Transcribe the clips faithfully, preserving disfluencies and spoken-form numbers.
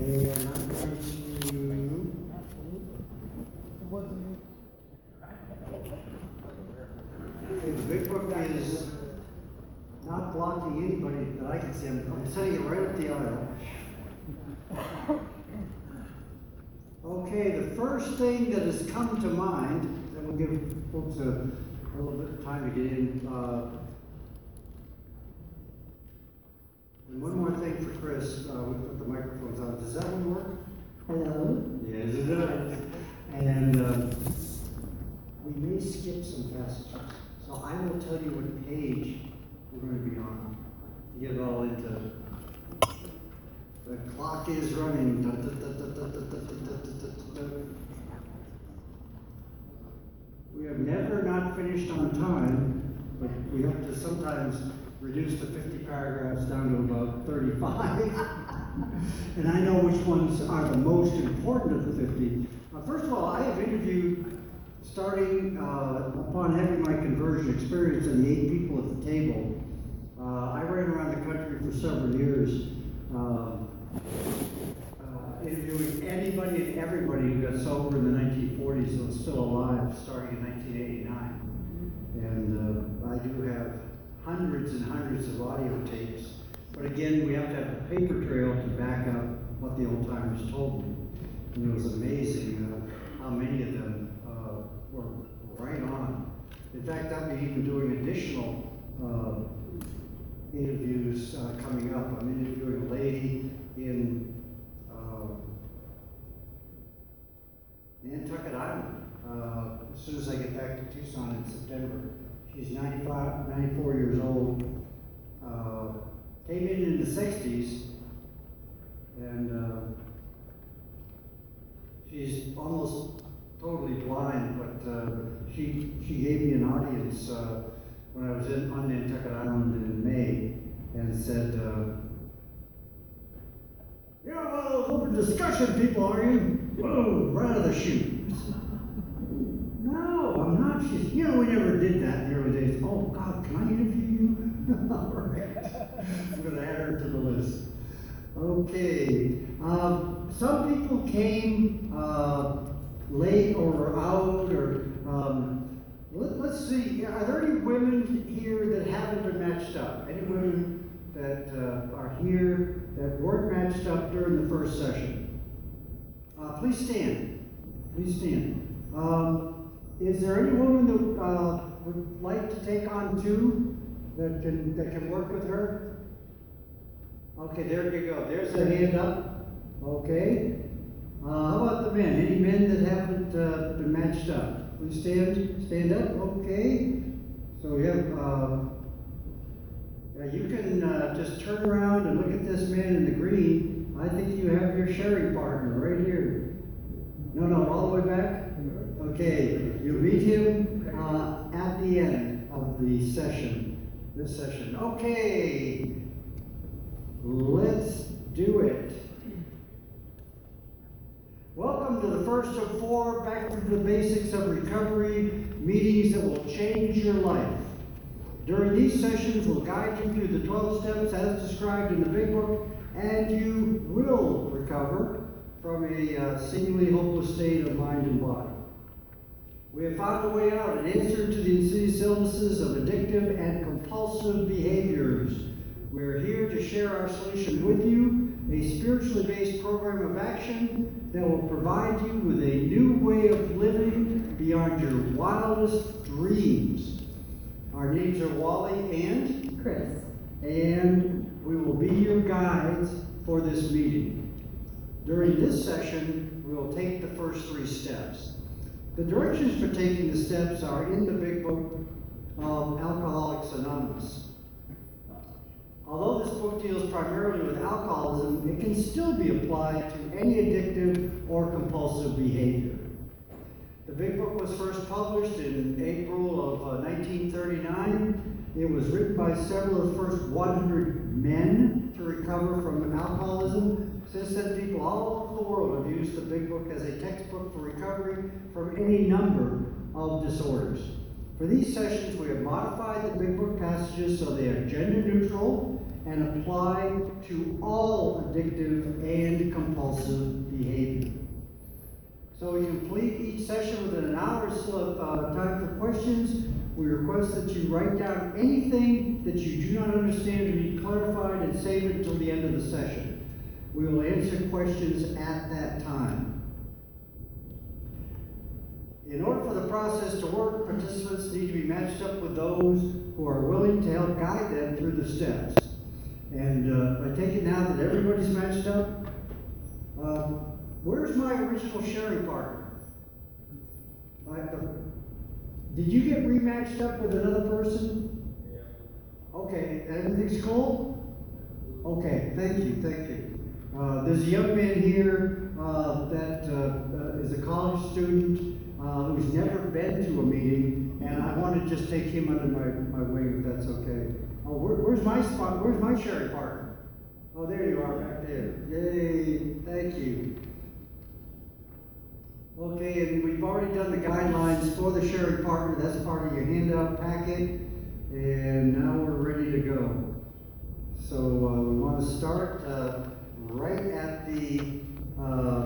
And I'm going to. Okay, the big book is not blocking anybody that I can see. I'm, I'm setting it right up the aisle. Okay, the first thing that has come to mind, that will give folks a, a little bit of time to get in. Uh, and one more thing for Chris, uh, we put the microphones on. Does that one work? Hello? Yes, it does. And uh, we may skip some passages. So I will tell you what page we're going to be on to get it all into. The clock is running. We have never not finished on time, but we have to sometimes reduce the fifty paragraphs down to about thirty-five. And I know which ones are the most important of the fifty. Uh, first of all, I have interviewed, starting uh, upon having my conversion experience, and the eight people at the table. Uh, I ran around the country for several years. Uh, Uh, interviewing anybody and everybody who got sober in the nineteen forties and was still alive, starting in nineteen eighty-nine. And uh, I do have hundreds and hundreds of audio tapes. But again, we have to have a paper trail to back up what the old timers told me. And it was amazing uh, how many of them uh, were right on. In fact, I'll be even doing additional uh, interviews uh, coming up. I'm interviewing a lady in uh, Nantucket Island uh, as soon as I get back to Tucson in September. She's ninety-five, ninety-four years old. Uh, came in in the sixties, and uh, she's almost totally blind, but uh, she she gave me an audience uh, when I was in, on Nantucket Island in May, and said, uh, "You're one of those open discussion people, are you?" Whoa, right out of the chute. No, I'm not. She's, you know, we never did that in the early days. Oh, God, can I interview you? All right. I'm going to add her to the list. Okay. Um, some people came uh, late or were out, or um, let, let's see. Are there any women here that haven't been matched up? Any women that uh, are here that weren't matched up during the first session? Uh, please stand. Please stand. Um, is there any woman that uh, would like to take on two that can that can work with her? Okay, there you go. There's a hand up. Okay. Uh, how about the men? Any men that haven't uh, been matched up? Please stand. Stand up. Okay. So we have. Uh, Yeah, you can uh, just turn around and look at this man in the green. I think you have your sharing partner right here. No, no, all the way back? Okay, you meet him uh, at the end of the session, this session. Okay, let's do it. Welcome to the first of four Back to the Basics of Recovery meetings that will change your life. During these sessions, we'll guide you through the twelve steps as described in the Big Book, and you will recover from a uh, seemingly hopeless state of mind and body. We have found a way out, an answer to the insidious illnesses of addictive and compulsive behaviors. We're here to share our solution with you, a spiritually based program of action that will provide you with a new way of living beyond your wildest dreams. Our names are Wally and Chris. And we will be your guides for this meeting. During this session, we will take the first three steps. The directions for taking the steps are in the Big Book of Alcoholics Anonymous. Although this book deals primarily with alcoholism, it can still be applied to any addictive or compulsive behavior. The Big Book was first published in April of uh, nineteen thirty-nine. It was written by several of the first one hundred men to recover from alcoholism. Since then, people all over the world have used the Big Book as a textbook for recovery from any number of disorders. For these sessions, we have modified the Big Book passages so they are gender neutral and apply to all addictive and compulsive behavior. So we complete each session within an hour or so of uh, time for questions. We request that you write down anything that you do not understand or need clarified and save it until the end of the session. We will answer questions at that time. In order for the process to work, participants need to be matched up with those who are willing to help guide them through the steps. And uh, I take it now that everybody's matched up. Uh, where's my original sharing partner? I, uh, did you get rematched up with another person? Yeah. Okay, everything's cool? Okay, thank you, thank you. Uh, there's a young man here uh, that uh, uh, is a college student uh, who's never been to a meeting, and I want to just take him under my, my wing, if that's okay. Oh, where, where's my spot? Where's my sharing partner? Oh, there you are, back there. Yay, thank you. Okay, and we've already done the guidelines for the sharing partner. That's part of your handout packet, and now we're ready to go. So uh, we want to start uh, right at the uh,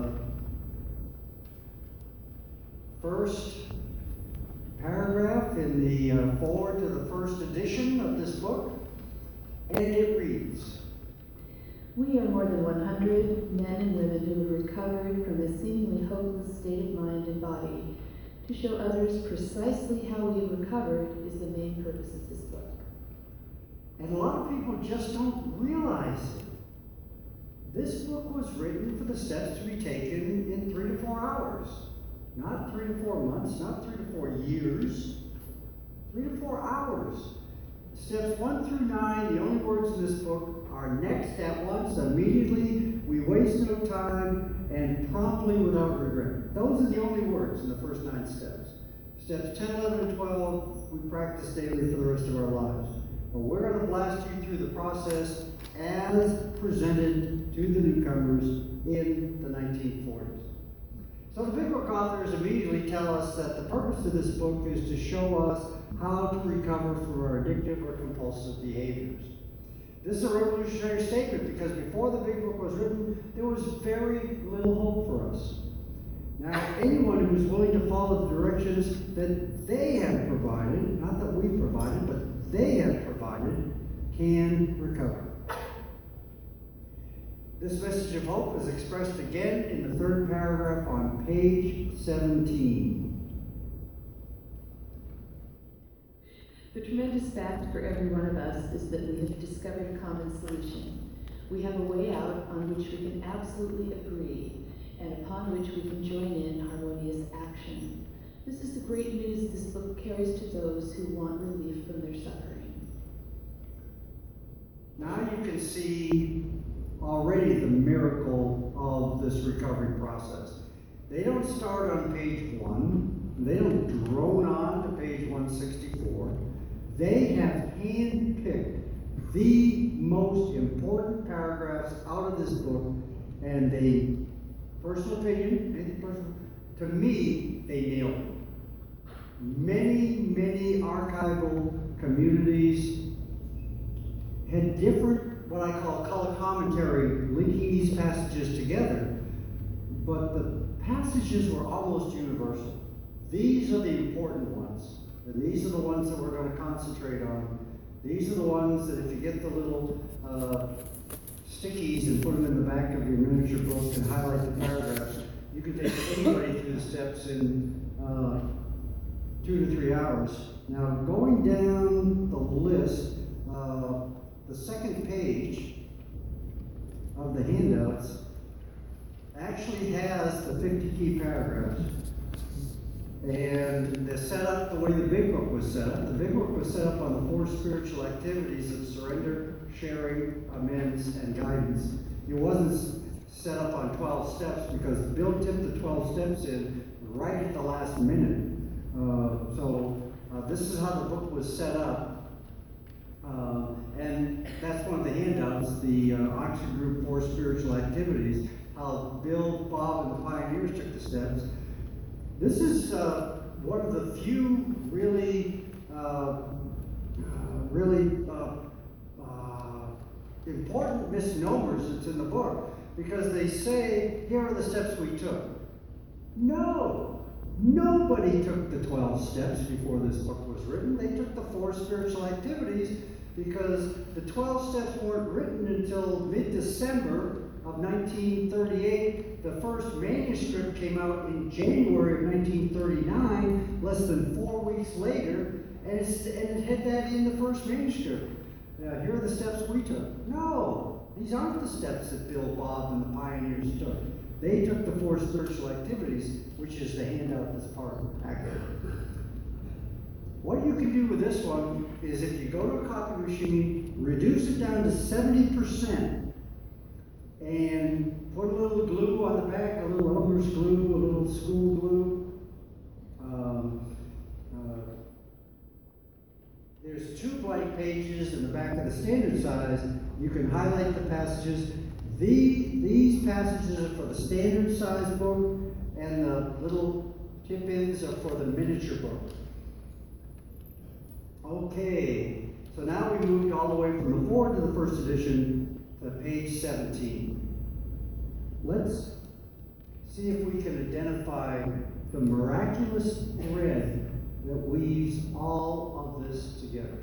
first paragraph in the uh, forward to the first edition of this book, and it reads, "We are more than one hundred men and women who have recovered from a seemingly hopeless state of mind and body. To show others precisely how we have recovered is the main purpose of this book." And a lot of people just don't realize it. This book was written for the steps to be taken in three to four hours. Not three to four months, not three to four years, three to four hours. Steps one through nine, the only words in this book are next, at once, immediately, we waste no time, and promptly without regret. Those are the only words in the first nine steps. Steps ten, eleven, and twelve, we practice daily for the rest of our lives. But we're going to blast you through the process as presented to the newcomers in the nineteen forties. So the Big Book authors immediately tell us that the purpose of this book is to show us how to recover from our addictive or compulsive behaviors. This is a revolutionary statement because before the Big Book was written, there was very little hope for us. Now, anyone who is willing to follow the directions that they have provided, not that we provided, but they have provided, can recover. This message of hope is expressed again in the third paragraph on page seventeen. The tremendous fact for every one of us is that we have discovered a common solution. We have a way out on which we can absolutely agree and upon which we can join in harmonious action. This is the great news this book carries to those who want relief from their suffering. Now you can see already the miracle of this recovery process. They don't start on page one. They don't drone on to page one sixty-four. They have handpicked the most important paragraphs out of this book, and they, personal opinion, anything personal, to me, they nailed it. Many, many archival communities had different, what I call color commentary, linking these passages together, but the passages were almost universal. These are the important ones, and these are the ones that we're going to concentrate on. These are the ones that if you get the little uh, stickies and put them in the back of your miniature book and highlight the paragraphs, you can take anybody through the steps in uh, two to three hours. Now, going down the list, uh, the second page of the handouts actually has the fifty key paragraphs. And they're set up the way the Big Book was set up. The Big Book was set up on the four spiritual activities of surrender, sharing, amends, and guidance. It wasn't set up on twelve steps because Bill tipped the twelve steps in right at the last minute. Uh, so uh, this is how the book was set up. Uh, and that's one of the handouts, the uh, Oxford Group Four Spiritual Activities, how Bill, Bob, and the pioneers took the steps. This is uh, one of the few really, uh, uh, really uh, uh, important misnomers that's in the book, because they say, here are the steps we took. No! Nobody took the twelve steps before this book was written. They took the four spiritual activities, because the twelve steps weren't written until mid-December of nineteen thirty-eight. The first manuscript came out in January of nineteen thirty-nine, less than four weeks later, and, it's, and it had that in the first manuscript. Uh, here are the steps we took. No, these aren't the steps that Bill, Bob, and the pioneers took. They took the four spiritual activities, which is the handout that's part of the packet. What you can do with this one is, if you go to a copy machine, reduce it down to seventy percent, and put a little glue on the back, a little Elmer's glue, a little school glue. Um, uh, there's two blank pages in the back of the standard size. You can highlight the passages. The, these passages are for the standard size book, and the little tip-ins are for the miniature book. Okay, so now we moved all the way from the forward to the first edition to page seventeen. Let's see if we can identify the miraculous thread that weaves all of this together.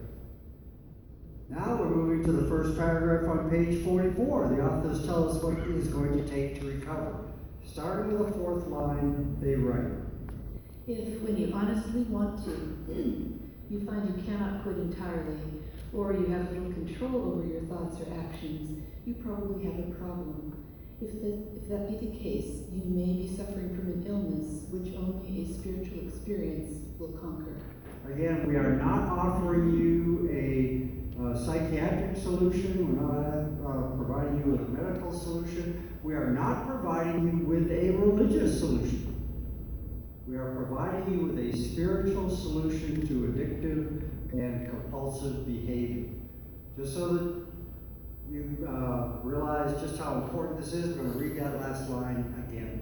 Now we're moving to the first paragraph on page forty-four. The authors tell us what it is going to take to recover. Starting with the fourth line, they write, If, when you honestly want to, you find you cannot quit entirely, or you have little control over your thoughts or actions, you probably have a problem. If, the, if that be the case, you may be suffering from an illness which only a spiritual experience will conquer. Again, we are not offering you a uh, psychiatric solution. We're not uh, providing you with a medical solution. We are not providing you with a religious solution. We are providing you with a spiritual solution to addictive and compulsive behavior. Just so that you uh, realize just how important this is, we're going to read that last line again.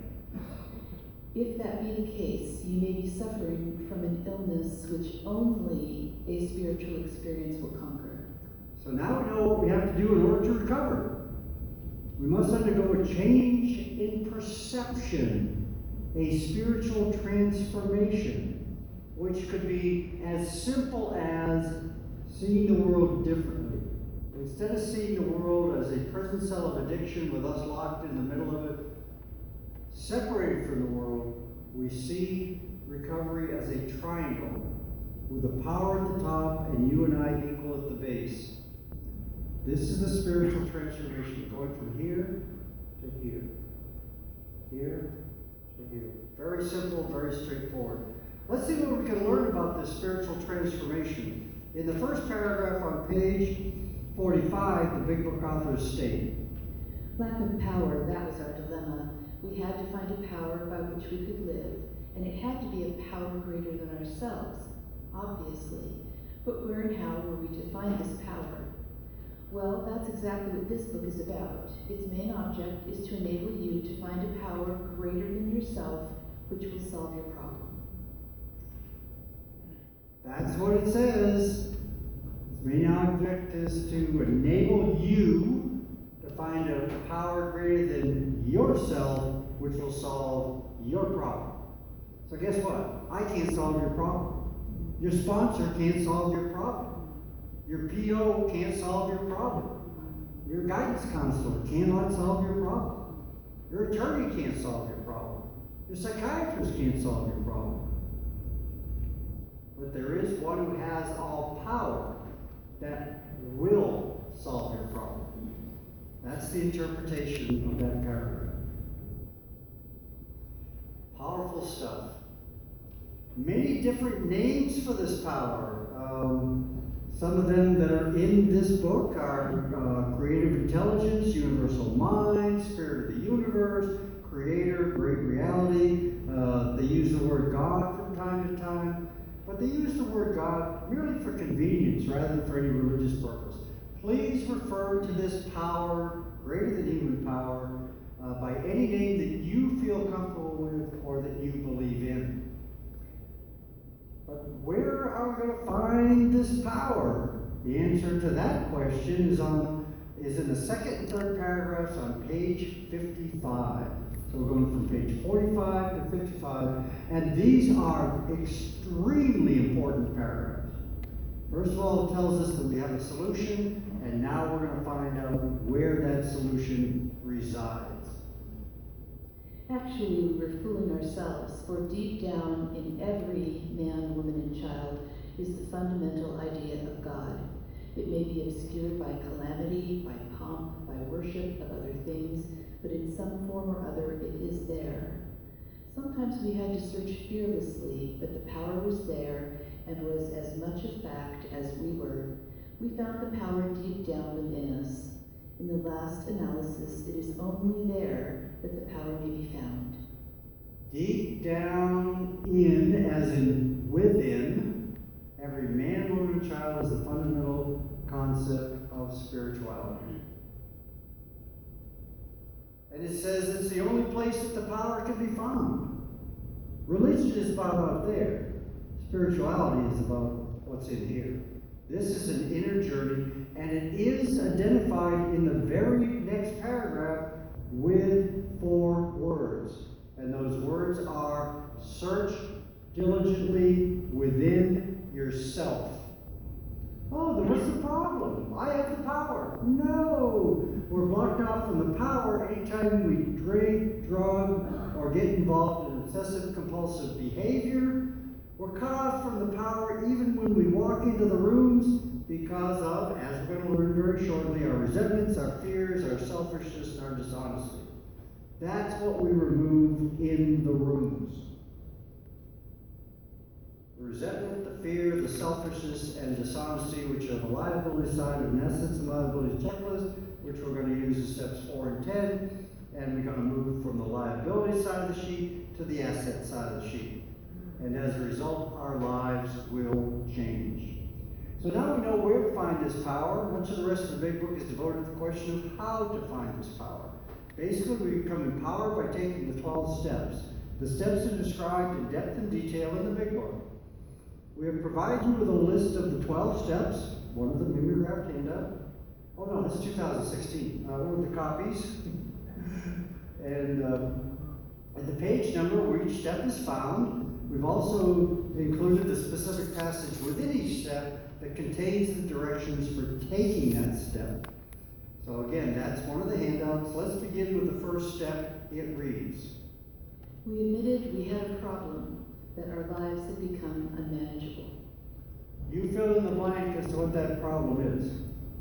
If that be the case, you may be suffering from an illness which only a spiritual experience will conquer. So now we know what we have to do in order to recover. We must undergo a change in perception, a spiritual transformation, which could be as simple as seeing the world differently. Instead of seeing the world as a prison cell of addiction with us locked in the middle of it, separated from the world, we see recovery as a triangle with the power at the top and you and I equal at the base. This is the spiritual transformation, going from here to here, here to here. Very simple, very straightforward. Let's see what we can learn about this spiritual transformation. In the first paragraph on page forty-five, the Big Book authors state, Lack of power, that was our dilemma. We had to find a power by which we could live, and it had to be a power greater than ourselves, obviously. But where and how were we to find this power? Well, that's exactly what this book is about. Its main object is to enable you to find a power greater than yourself, which will solve your problem. That's what it says. Its main object is to enable you to find a power greater than yourself, which will solve your problem. So guess what? I can't solve your problem. Your sponsor can't solve your problem. Your P O can't solve your problem. Your guidance counselor cannot solve your problem. Your attorney can't solve your problem. Your psychiatrist can't solve your problem. But there is one who has all power that will solve your problem. That's the interpretation of that paragraph. Powerful stuff. Many different names for this power. Um, some of them that are in this book are uh, creative intelligence, universal mind, spirit of the universe, creator, great reality. Uh, they use the word God from time to time, but they use the word God merely for convenience rather than for any religious purpose. Please refer to this power, greater than human power, uh, by any name that you feel comfortable with or that you believe in. But where are we going to find this power? The answer to that question is on is in the second and third paragraphs on page fifty-five. So we're going from page forty-five to fifty-five, and these are extremely important paragraphs. First of all, it tells us that we have a solution, and now we're going to find out where that solution resides. Actually, we were fooling ourselves, for deep down in every man, woman, and child is the fundamental idea of God. It may be obscured by calamity, by pomp, by worship of other things, but in some form or other it is there. Sometimes we had to search fearlessly, but the power was there and was as much a fact as we were. We found the power deep down within us. In the last analysis, it is only there that the power may be found. Deep down in, as in within, every man, woman, and child is the fundamental concept of spirituality. And it says it's the only place that the power can be found. Religion is about out there. Spirituality is about what's in here. This is an inner journey, and it is identified in the very next paragraph with four words. And those words are, search diligently within yourself. Oh, then what's the problem? I have the power. No! We're blocked off from the power anytime we drink, drug, or get involved in obsessive compulsive behavior. We're cut off from the power even when we walk into the rooms because of, as we're going to learn very shortly, our resentments, our fears, our selfishness, and our dishonesty. That's what we remove in the rooms. The resentment, the fear, the selfishness, and dishonesty, which are the liability side of an essence and liability checklist, which we're going to use in steps four and ten, and we're going to move from the liability side of the sheet to the asset side of the sheet. And as a result, our lives will change. So now we know where to find this power. Much of the rest of the big book is devoted to the question of how to find this power. Basically, we become empowered by taking the twelve steps. The steps are described in depth and detail in the big book. We have provided you with a list of the twelve steps, one of them mimeographed handout. Oh no, this is two thousand sixteen, uh, one of the copies. and uh, at the page number where each step is found, we've also included the specific passage within each step that contains the directions for taking that step. So again, that's one of the handouts. Let's begin with the first step. It reads, We admitted we had a problem, that our lives had become unmanageable. You fill in the blank as to what that problem is.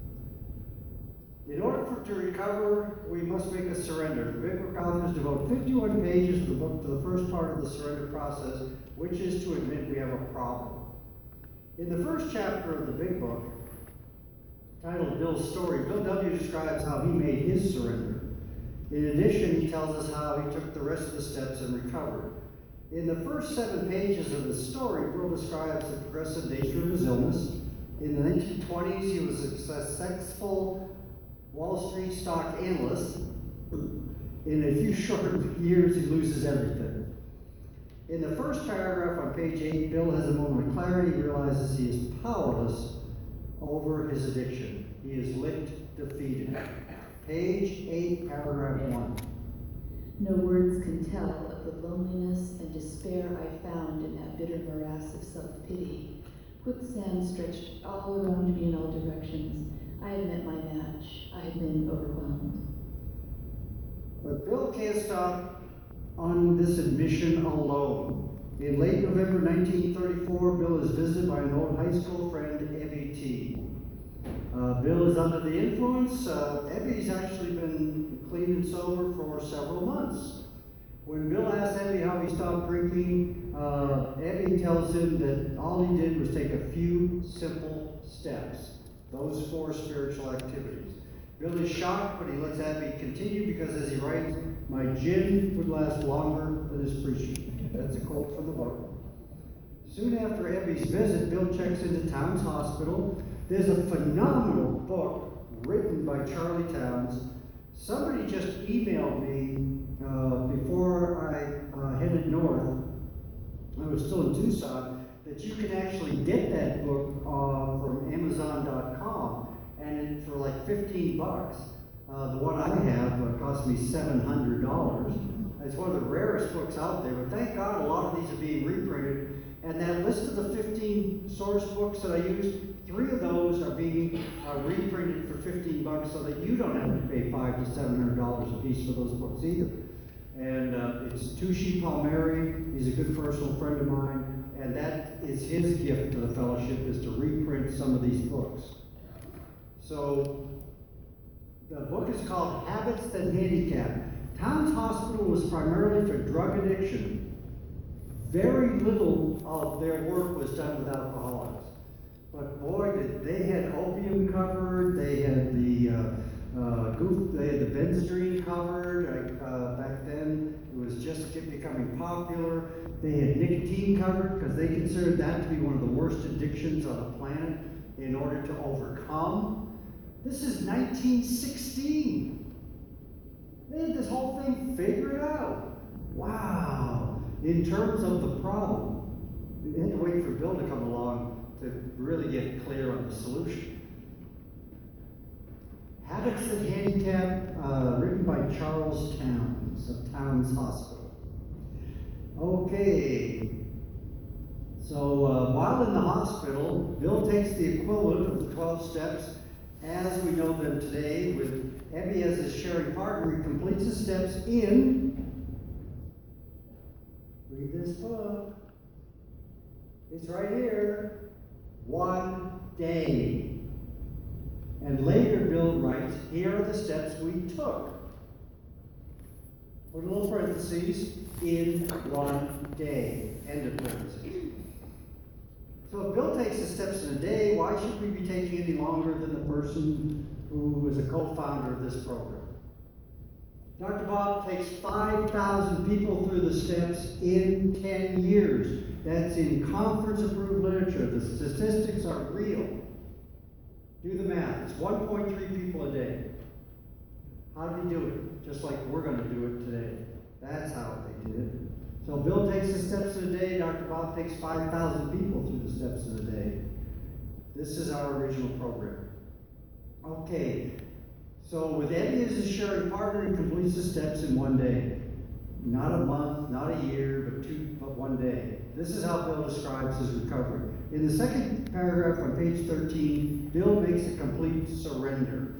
In order for to recover, we must make a surrender. The Big Book authors devote fifty-one pages of the book to the first part of the surrender process, which is to admit we have a problem. In the first chapter of the Big Book, titled Bill's Story, Bill W. describes how he made his surrender. In addition, he tells us how he took the rest of the steps and recovered. In the first seven pages of the story, Bill describes the progressive nature of his illness. In the nineteen twenties, he was a successful Wall Street stock analyst. In a few short years, he loses everything. In the first paragraph on page eight, Bill has a moment of clarity. He realizes he is powerless over his addiction. He is licked, defeated. Page eight, paragraph one. No words can tell of the loneliness and despair I found in that bitter morass of self-pity. Quicksand stretched all around me in all directions. I had met my match. I had been overwhelmed. But Bill can't stop on this admission alone. In late November nineteen thirty-four, Bill is visited by an old high school friend, Ebby T. Uh, Bill is under the influence. Uh, Ebby's actually been clean and sober for several months. When Bill asks Ebby how he stopped drinking, uh, Ebby tells him that all he did was take a few simple steps. Those four spiritual activities. Bill is shocked, but he lets Ebby continue because, as he writes, my gin would last longer than his preaching. That's a quote from the book. Soon after Ebby's visit, Bill checks into Towns Hospital. There's a phenomenal book written by Charlie Towns. Somebody just emailed me uh, before I uh, headed north. I was still in Tucson. That you can actually get that book uh, from Amazon dot com. and it, for like fifteen bucks. Uh, the one I have uh, cost me seven hundred dollars. It's one of the rarest books out there, but thank God a lot of these are being reprinted. And that list of the fifteen source books that I used, three of those are being uh, reprinted for fifteen bucks, so that you don't have to pay five to seven hundred dollars a piece for those books either. And uh, it's Tushy Palmieri. He's a good personal friend of mine, and that is his gift to the fellowship, is to reprint some of these books. So the book is called Habits That Handicap. Towns Hospital was primarily for drug addiction. Very little of their work was done with alcoholics. But boy, did they had opium covered, they had the uh, uh, goof, they had the Benzedrine covered. Uh, back then, it was just becoming popular. They had nicotine covered because they considered that to be one of the worst addictions on the planet in order to overcome. This is nineteen sixteen. They had this whole thing figured out. Wow. In terms of the problem, we had to wait for Bill to come along to really get clear on the solution. Habits That Handicap, uh, written by Charles Towns of Towns Hospital. Okay. So uh, while in the hospital, Bill takes the equivalent of the twelve steps as we know them today, with Ebby as his sharing partner. He completes the steps in, read this book, it's right here, one day. And later Bill writes, here are the steps we took. Put a little parentheses, in one day, end of parentheses. So if Bill takes the steps in a day, why should we be taking any longer than the person who is a co-founder of this program? Doctor Bob takes five thousand people through the steps in ten years. That's in conference-approved literature. The statistics are real. Do the math. It's one point three people a day. How did he do it? Just like we're going to do it today. That's how they did it. So Bill takes the steps in a day. Doctor Bob takes five thousand people through the steps in a day. This is our original program. Okay. So with Eddie as his sharing partner, he completes the steps in one day. Not a month, not a year, but two, but one day. This is how Bill describes his recovery. In the second paragraph on page thirteen, Bill makes a complete surrender.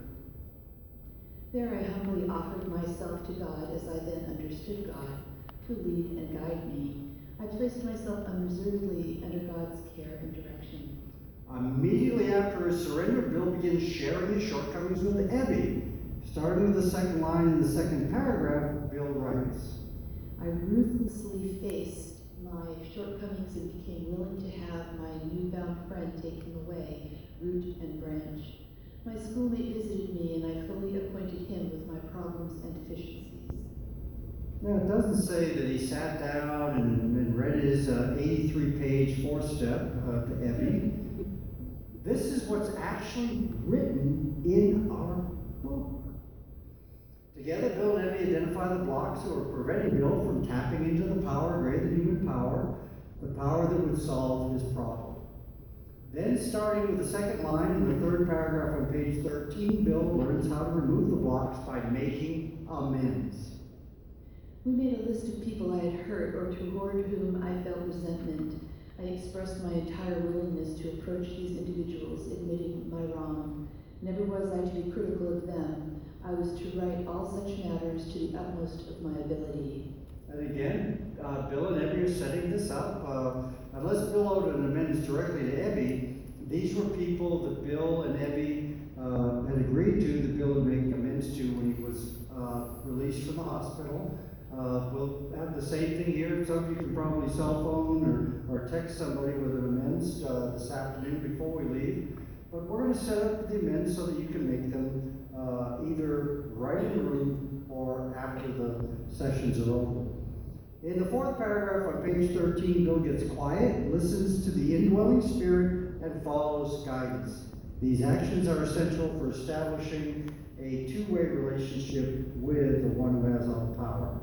There I humbly offered myself to God as I then understood God, to lead and guide me. I placed myself unreservedly under God's care and direction. Immediately after his surrender, Bill begins sharing his shortcomings with Ebby. Starting with the second line in the second paragraph, Bill writes, I ruthlessly faced my shortcomings and became willing to have my newfound friend taken away, root and branch. My schoolmate visited me, and I fully acquainted him with my problems and deficiencies. Now, it doesn't say that he sat down and, and read his uh, eighty-three page four-step uh, to Ebby. This is what's actually written in our book. Together, Bill and Ebby identify the blocks that were preventing Bill from tapping into the power greater than human power, the power that would solve his problem. Then, starting with the second line in the third paragraph on page thirteen, Bill learns how to remove the blocks by making amends. We made a list of people I had hurt or toward whom I felt resentment. I expressed my entire willingness to approach these individuals, admitting my wrong. Never was I to be critical of them. I was to write all such matters to the utmost of my ability. And again, uh, Bill and Ebby are setting this up. Uh, unless Bill owed an amends directly to Ebby, these were people that Bill and Ebby uh, had agreed to that Bill would make amends to when he was uh, released from the hospital. Uh, we'll have the same thing here. Some of you can probably cell phone or, or text somebody with an amends uh, this afternoon before we leave. But we're going to set up the amends so that you can make them uh, either right in the room or after the sessions are over. In the fourth paragraph on page thirteen, Bill gets quiet, listens to the indwelling spirit, and follows guidance. These actions are essential for establishing a two-way relationship with the one who has all power.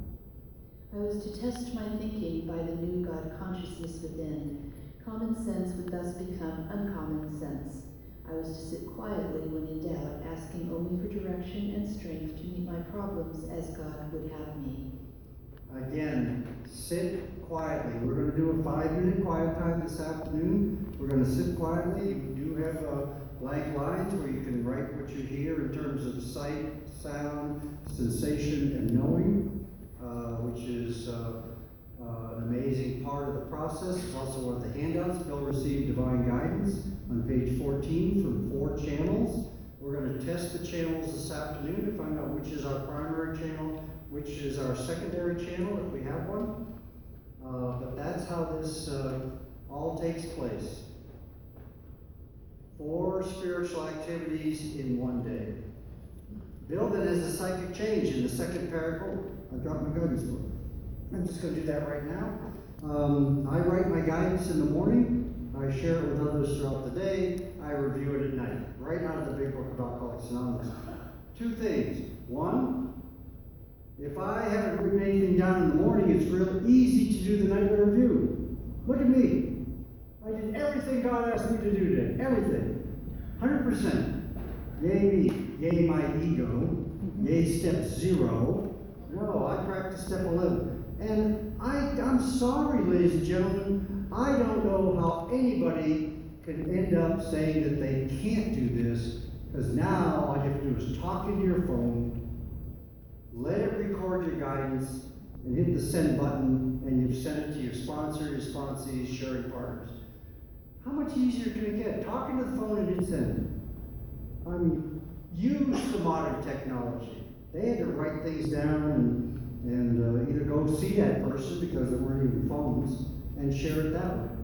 I was to test my thinking by the new God consciousness within. Common sense would thus become uncommon sense. I was to sit quietly when in doubt, asking only for direction and strength to meet my problems as God would have me. Again, sit quietly. We're going to do a five-minute quiet time this afternoon. We're going to sit quietly. You do have uh, blank lines where you can write what you hear in terms of sight, sound, sensation, and knowing, uh, which is uh, uh, an amazing part of the process. It's also one of the handouts. Bill received divine guidance on page fourteen from four channels. We're going to test the channels this afternoon to find out which is our primary channel, which is our secondary channel, if we have one. Uh, but that's how this uh, all takes place. Four spiritual activities in one day. Bill then has a psychic change in the second paragraph. I dropped my guidance book. I'm just going to do that right now. Um, I write my guidance in the morning. I share it with others throughout the day. I review it at night, right out of the Big Book of Alcoholics Anonymous. Two things. One, if I haven't written anything down in the morning, it's real easy to do the nightly review. Look at me. I did everything God asked me to do today. Everything. one hundred percent. Yay me. Yay my ego. Yay step zero. No, I practiced step eleven. And I, I'm sorry, ladies and gentlemen, I don't know how anybody can end up saying that they can't do this, because now all you have to do is talk into your phone, let it record your guidance, and hit the send button, and you've sent it to your sponsor, your sponsees, sharing partners. How much easier can it get? Talking to the phone and hit send. I mean, use the modern technology. They had to write things down and, and uh, either go see that person because there weren't even phones and share it that way.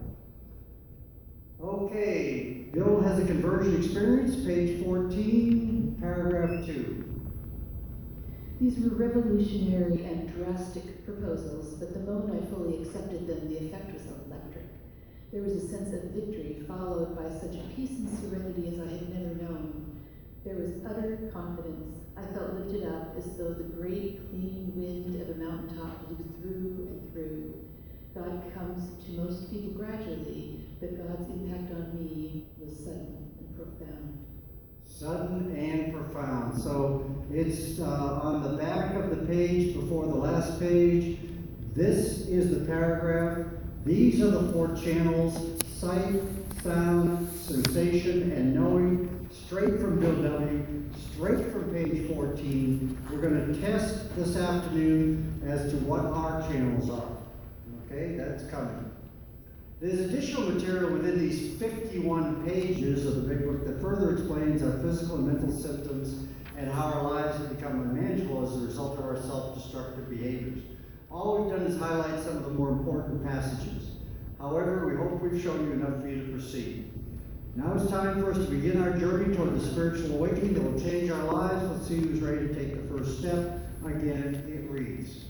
Okay, Bill has a conversion experience, page fourteen, paragraph two. These were revolutionary and drastic proposals, but the moment I fully accepted them, the effect was electric. There was a sense of victory followed by such a peace and serenity as I had never known. There was utter confidence. I felt lifted up as though the great clean wind of a mountaintop blew through and through. God comes to most people gradually, but God's impact on me was sudden and profound. Sudden and profound. So it's uh, on the back of the page before the last page. This is the paragraph. These are the four channels: sight, sound, sensation, and knowing, straight from Bill W., straight from page fourteen. We're going to test this afternoon as to what our channels are. Okay, that's coming. There's additional material within these fifty-one pages of the Big Book that further explains our physical and mental symptoms and how our lives have become unmanageable as a result of our self-destructive behaviors. All we've done is highlight some of the more important passages. However, we hope we've shown you enough for you to proceed. Now it's time for us to begin our journey toward the spiritual awakening that will change our lives. Let's see who's ready to take the first step. Again, it reads.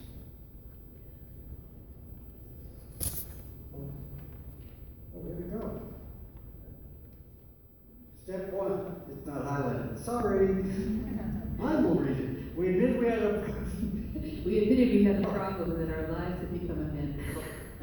Oh, here we go. Step one. It's not highlighted. Sorry. I will read it. We admit we had a We admitted we had a problem and that our lives had become unmanageable.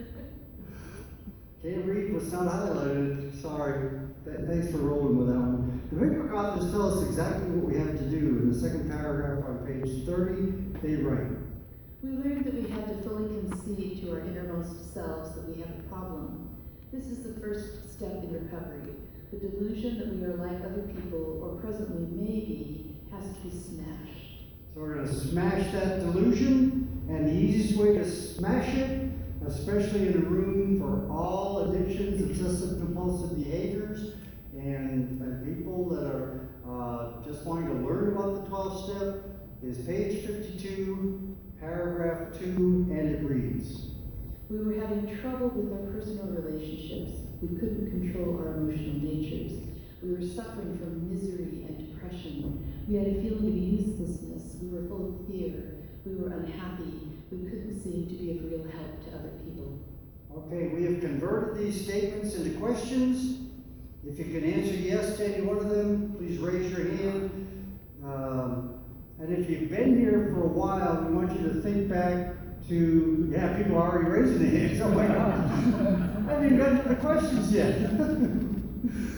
Can't read what's not highlighted. Sorry. Th- thanks for rolling with that one. The Big Book authors tell us exactly what we have to do. In the second paragraph on page thirty, they write. We learned that we had to fully concede to our innermost selves that we have a problem. This is the first step in recovery. The delusion that we are like other people, or presently may be, has to be smashed. So we're going to smash that delusion, and the easiest way to smash it, especially in a room for all addictions, obsessive compulsive behaviors, and, and people that are uh, just wanting to learn about the twelve-step, is page fifty-two, paragraph two, and it reads. We were having trouble with our personal relationships. We couldn't control our emotional natures. We were suffering from misery and depression. We had a feeling of uselessness. We were full of fear. We were unhappy. We couldn't seem to be of real help to other people. Okay, we have converted these statements into questions. If you can answer yes to any one of them, please raise your hand. Um, and if you've been here for a while, we want you to think back to, yeah, people are already raising their hands. Oh my God. I haven't even gotten to the questions yet.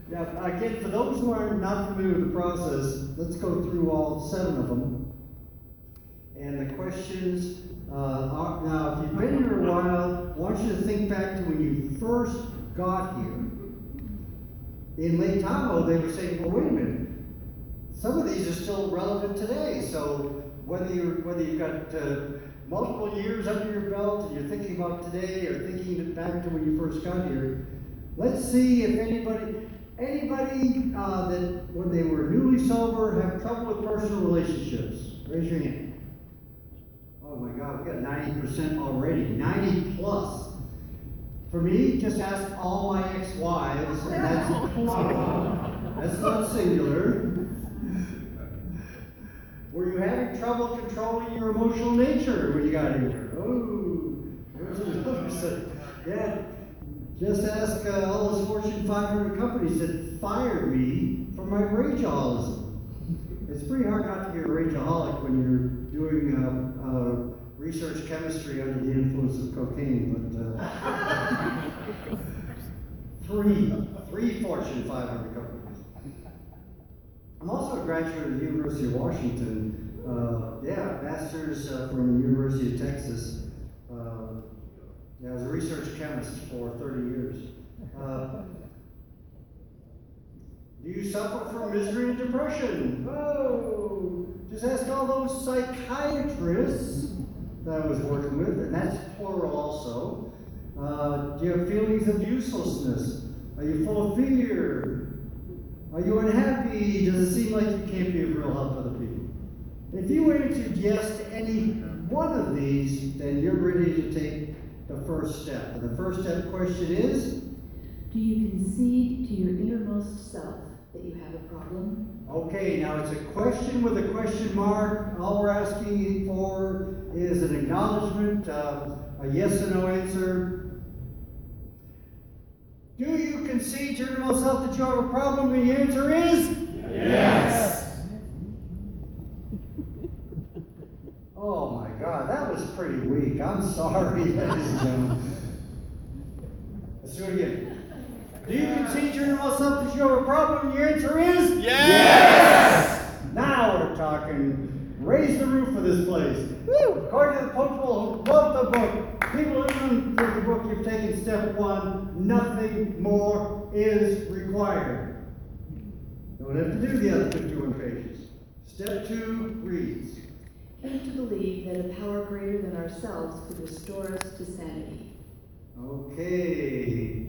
Yeah, again, for those who are not familiar with the process, let's go through all seven of them. And the questions uh, are, now, if you've been here a while, I want you to think back to when you first got here. In Lake Tahoe, they were saying, well, wait a minute. Some of these are still relevant today. So whether you're whether you've got uh, multiple years under your belt and you're thinking about today or thinking back to when you first got here, let's see if anybody anybody uh, that when they were newly sober have trouble with personal relationships. Raise your hand. Oh my God, we got ninety percent already. ninety plus. For me, just ask all my ex-wives, and that's plural. That's not singular. Were you having trouble controlling your emotional nature when you got here? Oh, there's another set. Yeah, just ask uh, all those Fortune five hundred companies that fired me for my rageaholism. It's pretty hard not to be a rageaholic when you're doing uh, uh, research chemistry under the influence of cocaine, but uh, three, three Fortune five hundred companies. I'm also a graduate of the University of Washington. Uh, yeah, master's uh, from the University of Texas. Uh, yeah, I was a research chemist for thirty years. Uh, do you suffer from misery and depression? Oh, just ask all those psychiatrists that I was working with, and that's plural also. Uh, do you have feelings of uselessness? Are you full of fear? Are you unhappy? Does it seem like you can't be of real help to other people? If you answered yes to any one of these, then you're ready to take the first step. And the first step question is, do you concede to your innermost self that you have a problem? Okay, now it's a question with a question mark. All we're asking for is an acknowledgement, uh, a yes or no answer. Do you concede to your innermost self that you have a problem? And the answer is yes. Oh my God, that was pretty weak. I'm sorry, ladies and gentlemen. Let's do it again. Do you concede to your innermost self that you have a problem? And your answer is yes. Yes. Now we're talking. Raise the roof of this place. Woo! According to the people who wrote the book, people who didn't read the book, you've taken step one. Nothing more is required. Don't have to do the other fifty-one pages. Step two reads. Came to believe that a power greater than ourselves could restore us to sanity. Okay.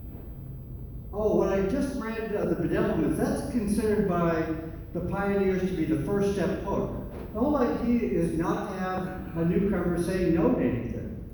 Oh, what I just read, uh, the bedevilments, that's considered by the pioneers to be the first step hook. The whole idea is not to have a newcomer say no to anything.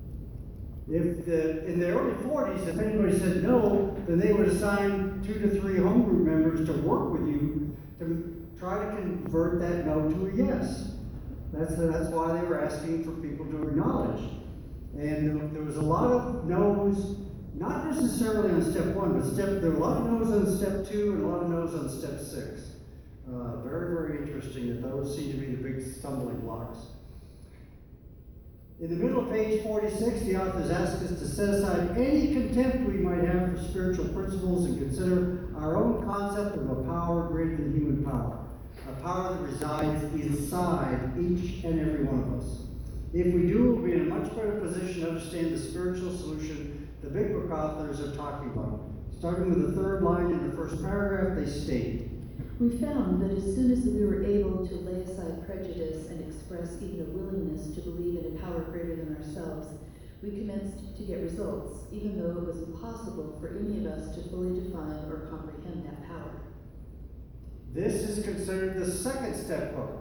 If the, in the early forties, if anybody said no, then they would assign two to three home group members to work with you to try to convert that no to a yes. That's, that's why they were asking for people to acknowledge. And there was a lot of no's, not necessarily on step one, but step, there were a lot of no's on step two and a lot of no's on step six. Uh, very, very interesting that those seem to be the big stumbling blocks. In the middle of page forty-six, the authors ask us to set aside any contempt we might have for spiritual principles and consider our own concept of a power greater than human power, a power that resides inside each and every one of us. If we do, we'll be in a much better position to understand the spiritual solution the Big Book authors are talking about. Starting with the third line in the first paragraph, they state, we found that as soon as we were able to lay aside prejudice and express even a willingness to believe in a power greater than ourselves, we commenced to get results, even though it was impossible for any of us to fully define or comprehend that power. This is considered the second step hook.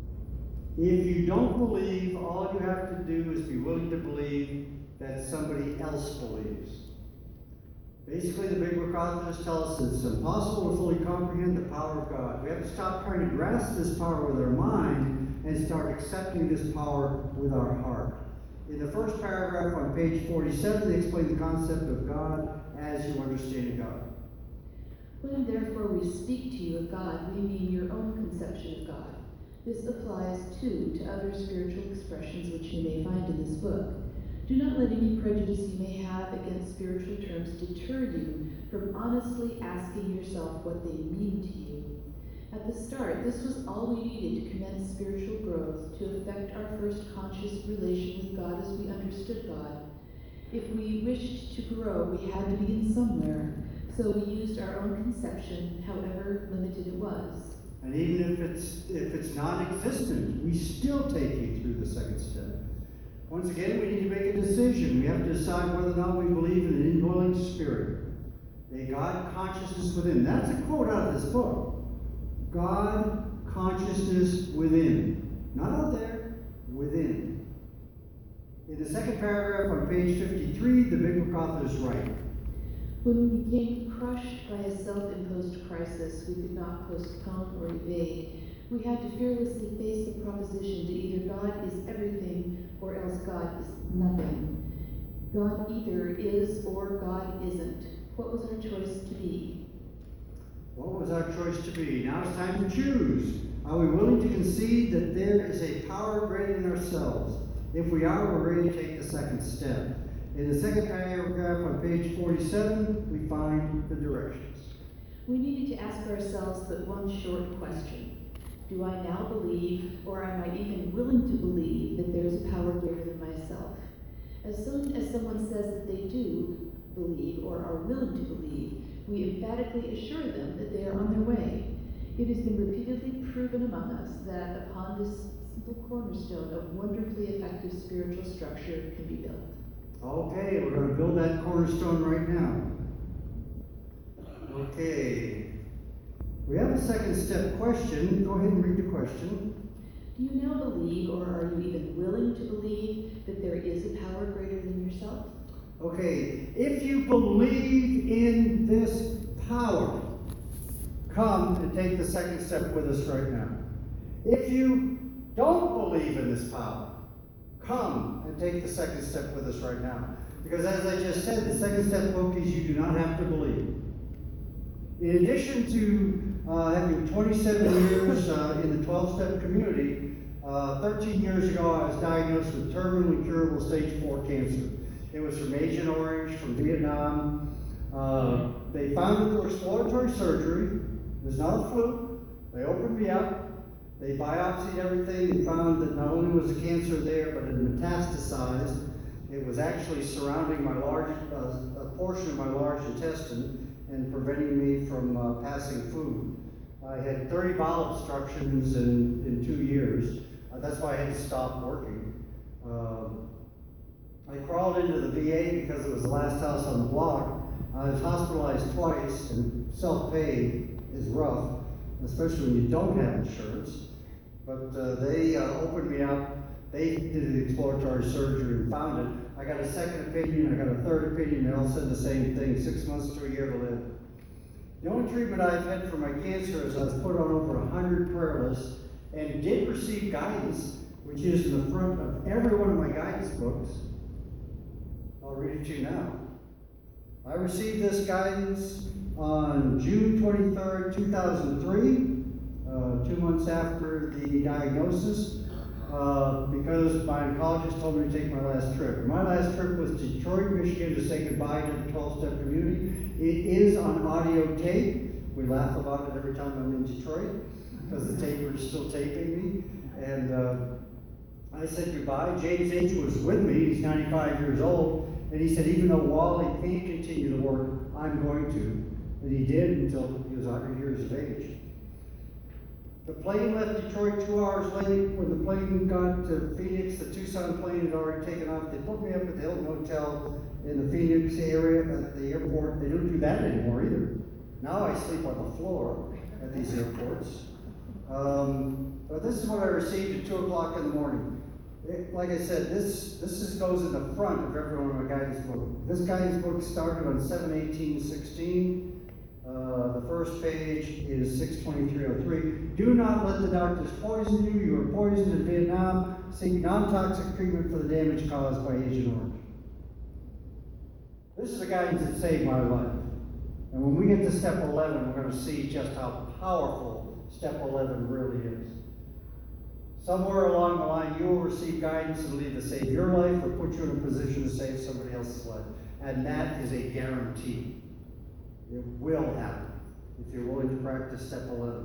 If you don't believe, all you have to do is be willing to believe that somebody else believes. Basically, the Big Book authors tell us it's impossible to fully comprehend the power of God. We have to stop trying to grasp this power with our mind and start accepting this power with our heart. In the first paragraph on page forty-seven, they explain the concept of God as you understand God. When therefore we speak to you of God, we mean your own conception of God. This applies, too, to other spiritual expressions which you may find in this book. Do not let any prejudice you may have against spiritual terms deter you from honestly asking yourself what they mean to you. At the start, this was all we needed to commence spiritual growth, to effect our first conscious relation with God as we understood God. If we wished to grow, we had to begin somewhere, so we used our own conception, however limited it was. And even if it's if it's non-existent, we still take you through the second step. Once again, we need to make a decision. We have to decide whether or not we believe in an indwelling spirit, a God consciousness within. That's a quote out of this book. God consciousness within. Not out there, within. In the second paragraph on page fifty-three, the big book author is right. When we became crushed by a self-imposed crisis we could not postpone or evade, we had to fearlessly face the proposition that either God is everything or else God is nothing. God either is or God isn't. What was our choice to be? What was our choice to be? Now it's time to choose. Are we willing to concede that there is a power greater than ourselves? If we are, we're ready to take the second step. In the second paragraph on page forty-seven, we find the directions. We needed to ask ourselves but one short question. Do I now believe, or am I even willing to believe, that there is a power greater than myself? As soon as someone says that they do believe or are willing to believe, we emphatically assure them that they are on their way. It has been repeatedly proven among us that upon this simple cornerstone of wonderfully effective spiritual structure can be built. Okay, we're going to build that cornerstone right now. Okay. We have a second step question. Go ahead and read the question. Do you now believe, or are you even willing to believe, that there is a power greater than yourself? Okay, if you believe in this power, come and take the second step with us right now. If you don't believe in this power, come and take the second step with us right now. Because as I just said, the second step book is you do not have to believe. In addition to uh, having twenty-seven years uh, in the twelve-step community, uh, thirteen years ago I was diagnosed with terminally curable stage four cancer. It was from Agent Orange, from Vietnam. Uh, they found it through exploratory surgery. It was not a fluke. They opened me up. They biopsied everything and found that not only was the cancer there, but it had metastasized. It was actually surrounding my large, uh, a portion of my large intestine and preventing me from uh, passing food. I had thirty bowel obstructions in, in two years. Uh, that's why I had to stop working. Uh, I crawled into the V A because it was the last house on the block. I was hospitalized twice, and self-pay is rough, especially when you don't have insurance. But uh, they uh, opened me up. They did the exploratory surgery and found it. I got a second opinion, I got a third opinion, they all said the same thing, six months to a year to live. The only treatment I've had for my cancer is I was put on over one hundred prayer lists and did receive guidance, which is in the front of every one of my guidance books. I'll read it to you now. I received this guidance on June twenty-third, two thousand three, uh, two months after the diagnosis. Uh, because my oncologist told me to take my last trip. And my last trip was to Detroit, Michigan to say goodbye to the twelve-step community. It is on audio tape. We laugh about it every time I'm in Detroit because the taper is still taping me. And uh, I said goodbye. James H. was with me. He's ninety-five years old. And he said, even though Wally can't continue to work, I'm going to. And he did until he was one hundred years of age. The plane left Detroit two hours late. When the plane got to Phoenix, the Tucson plane had already taken off. They put me up at the Hilton Hotel in the Phoenix area at the airport. They don't do that anymore either. Now I sleep on the floor at these airports. Um, but this is what I received at two o'clock in the morning. It, like I said, this this is, goes in the front of every one of my guidance books. This guidance book started on seven eighteen sixteen. Uh, the first page is six twenty-three oh three. Do not let the doctors poison you. You were poisoned in Vietnam. Seek non-toxic treatment for the damage caused by Agent Orange. This is the guidance that saved my life. And when we get to step eleven, we're going to see just how powerful step eleven really is. Somewhere along the line, you will receive guidance and lead to save your life or put you in a position to save somebody else's life. And that is a guarantee. It will happen if you're willing to practice step eleven.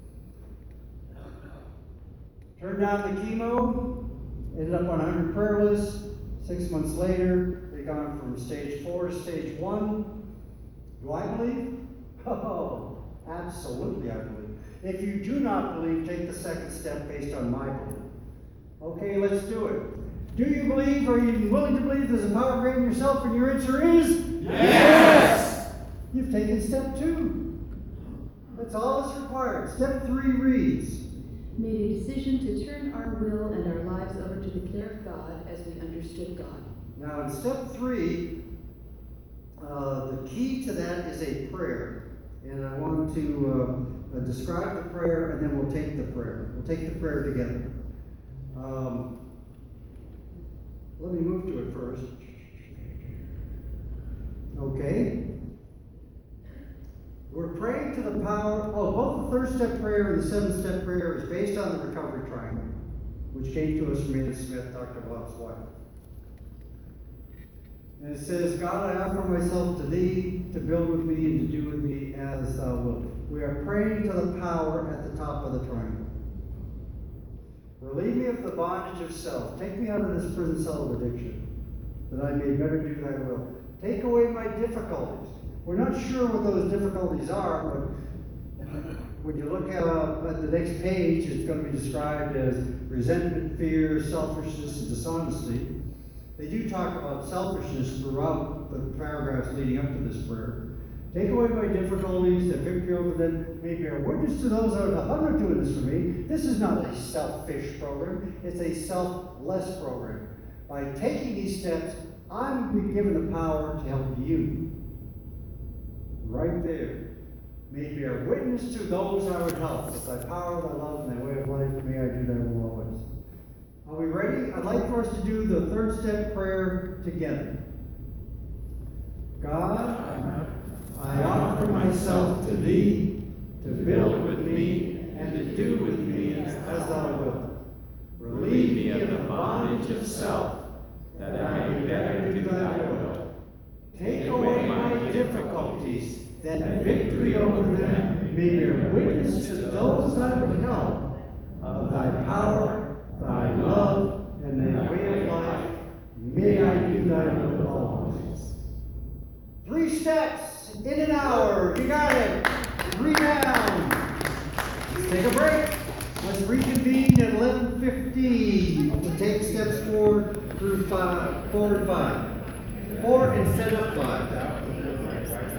Turned down the chemo, ended up on a hundred prayer lists. Six months later, they'd gone from stage four to stage one. Do I believe? Oh, absolutely I believe. If you do not believe, take the second step based on my belief. Okay, let's do it. Do you believe, or are you willing to believe there's a power greater than yourself? And your answer is? Yes! You've taken step two. That's all that's required. Step three reads, Made a decision to turn our will and our lives over to the care of God as we understood God. now in step three, uh, the key to that is a prayer. And I want to uh, uh, describe the prayer, and then we'll take the prayer. We'll take the prayer together. Um, let me move to it first. Okay. We're praying to the power. Oh, both the third step prayer and the seventh step prayer is based on the recovery triangle, which came to us from Andy Smith, Doctor Bob's wife. And it says, God, I offer myself to thee to build with me and to do with me as thou wilt. We are praying to the power at the top of the triangle. Relieve me of the bondage of self. Take me out of this prison cell of addiction, that I may better do thy will. Take away my difficulties. We're not sure what those difficulties are, but when you look at, uh, at the next page, it's going to be described as resentment, fear, selfishness, and dishonesty. They do talk about selfishness throughout the paragraphs leading up to this prayer. Take away my difficulties, that victory over them may bear witness to those out of I'm not doing this for me. This is not a selfish program. It's a selfless program. By taking these steps, I'm being given the power to help you. Right there. May bear witness to those I would help. With thy power, thy love, and thy way of life, may I do thy will always. Are we ready? I'd like for us to do the third step prayer together. God, I offer myself to thee to build with me and to do with me as thou wilt. Relieve me of the bondage of self, that I may better do thy will. Take away my difficulties, that victory over them may bear witness to those I would help of thy power, thy love, and thy way of life. May I do thy will always. Three steps in an hour. You got it. Three down. Let's take a break. Let's reconvene at eleven fifteen to take steps four through five, four and five. Four instead of five.